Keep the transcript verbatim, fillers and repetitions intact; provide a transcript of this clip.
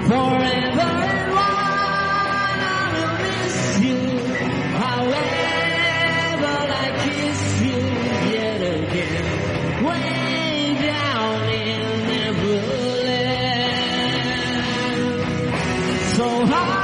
Forever and one, I will miss you. However, I kiss you yet again, way down in Neverland. So high.